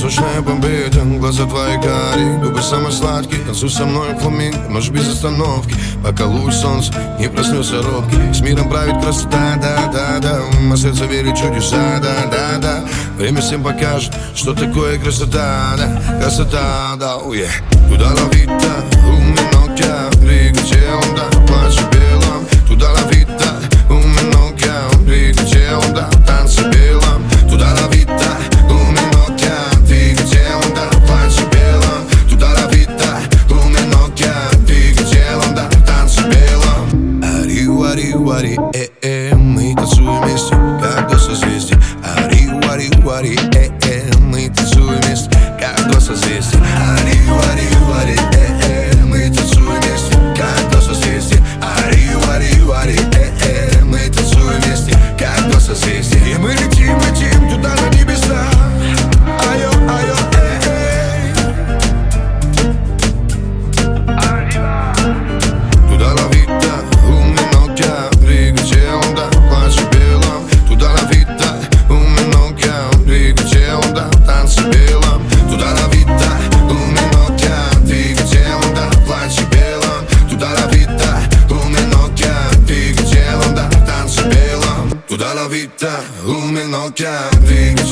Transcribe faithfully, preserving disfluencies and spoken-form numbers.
Песочная бомбит, глаза твои карие, губы самые сладкие. Танцуй со мной фламинго, ночь без остановки, пока луч солнца не проснется робкий. С миром правит красота, да-да-да, а сердце верит в чудеса, да-да-да. Время всем покажет, что такое красота, да, красота, да, oh yeah. Туда la vita, un minocchia, riga телом, да, плачу белом. Туда la vita, un minocchia, riga телом, да, танцы белом. Туда la vita, un minocchia, riga телом, да, плачу белом. Туда la vita, un minocchia, riga телом, да, танцы белом. Ари, вари, вари, э, э, мы танцуем вместе, как два созвездия. Ари, вари, вари, э, э, мы танцуем вместе, как два созвездия. Ари, вари, вари, э, э, мы танцуем вместе, как два созвездия. Ари, вари, вари, э, э, мы танцуем вместе, как два созвездия. И мы летим, летим туда на небеса. Айо, айо, эй, эй. Туда la vita, un minocchia, riga телом, да, плачу белом. Туда la vita, un minocchia, riga телом, да, танцы белом. Туда la vita, un minocchia, riga телом, да, плачу белом. Туда la vita, un minocchia, riga телом, да, танцы белом. Туда la vita, un minocchia, riga